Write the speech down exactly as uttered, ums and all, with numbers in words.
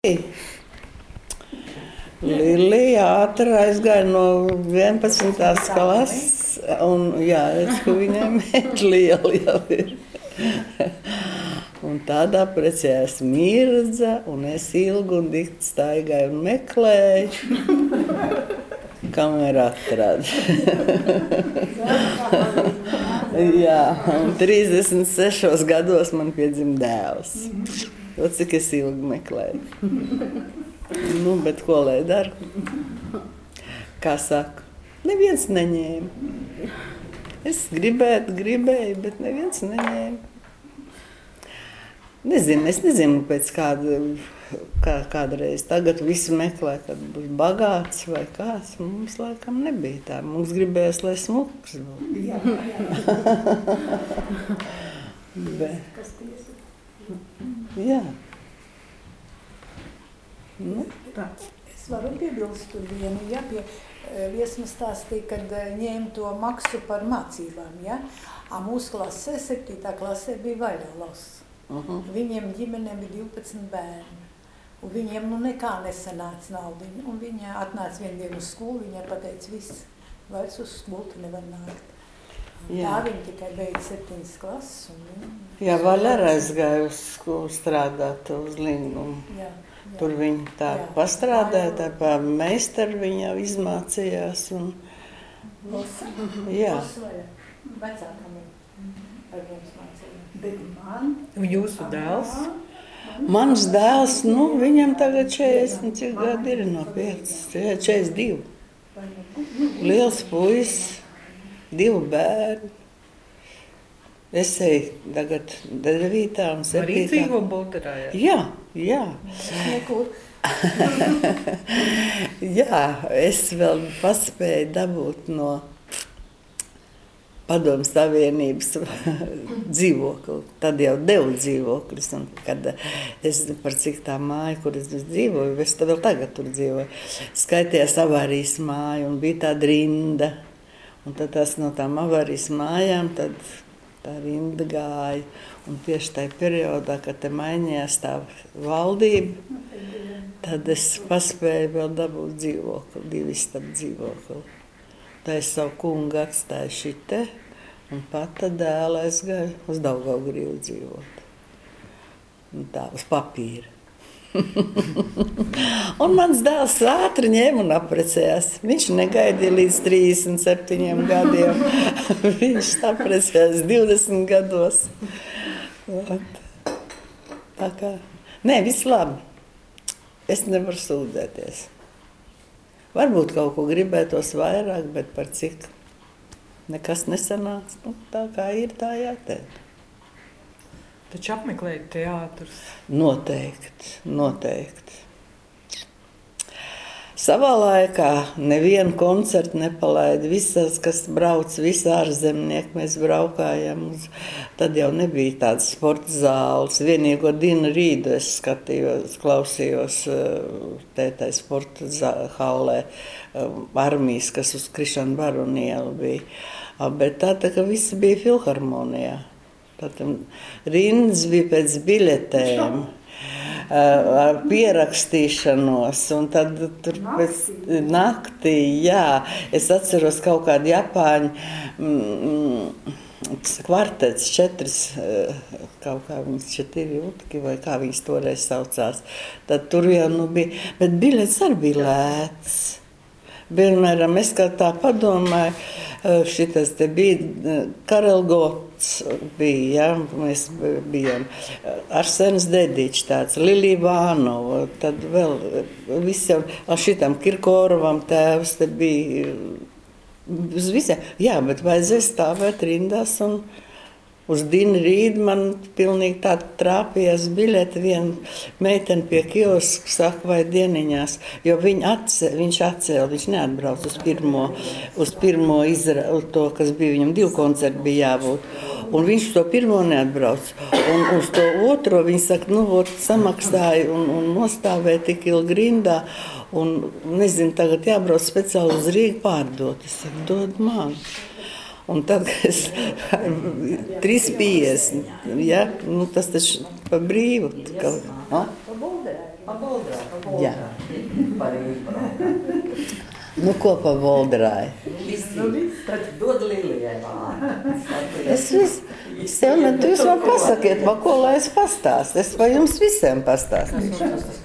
Lilija ātri aizgāja no vienpadsmitās klases, un jā, redz, ka viņai meķi lieli jau ir. Un tādā precējās Mirdza, un es ilgu un dikti staigāju un meklēju, kamēr atradu. Jā, un trīsdesmit sešos gados man piedzima dēls. To, cik es ilgi meklēju. Nu, bet ko lai dara? Kā saka, neviens neņēma. Es gribētu, gribēju, bet neviens neņēma. Nezinu, es nezinu pēc kāda, kā, kādreiz. Tagad visi meklē, kad būs bagāts vai kāds. Mums laikam nebija tā. Mums gribējās, lai smuks būtu. Jā, jā. Jā. Nu. Tā. Es varu piebilst tur vienu, ja, pie Viesma stāstīja, kad ņēma to maksu par mācībām, ja. A mūsu klasē, septītā klasē bija vaļālos. Uh-huh. Viņiem ģimenē bija divpadsmit bērni. Un viņiem nu nekā nesanāca naudiņu. Un viņa atnāca vienu dienu uz skolu, viņa pateica, viss, vairs uz skolu tu nevar nākt. Jā. Tā viņa tikai beidz septiņas klases. Un viņa... Jā, vēl arī aizgāja uz skolu strādāt uz Lingumu. Jā, jā. Tur viņa tā jā. Pastrādāja, tā pa meistaru viņa jau izmācījās. Un... Losa? Jā. Losa vai vecākam ir ar mums mācījās. Bet man... Un jūsu dēls? Mans dēls, nu, viņam tagad četrdesmit, cik gadi ir no piecas, četrdesmit divi. Liels puisis, divi bērni. Es eju tagad devītā un septītā. Arī dzīvo Buldarā, jā? Jā, jā. Nekur. Jā, es vēl paspēju dabūt no Padomu Savienības dzīvokli. Tad jau devu dzīvoklis. Un kad es par cik tā māja, kur es dzīvoju, es vēl tagad tur dzīvoju, skaitījās avārijas māju un bija tāda rinda. Un tad tās no tām avārijas mājām, tad tā rinda gāja. Un tieši tajā periodā, kad te mainījās tā valdība, tad es paspēju vēl dabūt dzīvokli, divi stab dzīvokli. Tā es savu kungu atstāju šite, un pata dēla aizgāju uz Daugavgrīvu dzīvot. Un tā, uz papīra. Un mans dēls ātri ņēma un aprecējās. Viņš negaidīja līdz trīsdesmit septiņiem gadiem. Viņš aprecējās divdesmit gados. Tā kā, nē, viss labi. Es nevaru sūdzēties. Varbūt kaut ko gribētos vairāk, bet par cik nekas nesanāca. Nu, tā kā ir, tā jāteikt. Taču apmeklēt teātrus? Noteikti, noteikti. Savā laikā nevienu koncertu nepalaida. Visas, kas brauc, visi ārzemnieki, mēs braukājam. Uz, tad jau nebija tādas sporta zāles. Vienīgo Dinu Rīdu es skatījos, klausījos tētai sporta hallē, armijas, kas uz Krišana Baronielu bija. Bet tā, tā ka visi bija filharmonijā. Tad rindas bija pēc biļetēm. Ar pierakstīšanos, un tad tur pēc naktī, jā, es atceros kaut kādu Japāņu mm, kvartets, četras, kaut kā viņas četiri utki, vai kā viņas toreiz saucās, tad tur jau nu bija, bet biļets arī bija lēts. Piemēram, es kā tā padomāju, šitas te bija Karelgots bija, ja, mēs bijām Arsenis Dedičs tāds, Lilija Vānova, tad vēl visam, šitam Kirkorovam tēvs te bija, uz visiem, jā, bet vajadzēja stāvēt rindās un uz Dinu Rīdu man pilnīgi tā trāpījās biļete, viena meitene pie kioska saka, vai dieniņās, jo viņa atcē, viņš atcēla, viņš neatbrauc uz pirmo, uz pirmo izra, uz to, kas bija, viņam divu koncertu bija jābūt, un viņš to pirmo neatbrauc, un uz to otro viņa saka, nu, ot, samaksāja un, un nostāvēja tik ilgi rindā, un, nezinu, tagad jābrauc speciāli uz Rīgu pārdot, es saku, dod man. Un tad, kad es trīs piecdesmit, ja, nu, tas taču pa brīvu. Ka, Pa Buldarā. Pa Boldrā, pa Jā. Boldrā. Par ībraukt. Nu, ko pa Boldrāju? Visi, tad dod Lilijai vārdu. Es vis, es tev, ne, tu jūs man pasakiet, man ko lai es pastāstu. Es pa jums visiem pastāstu.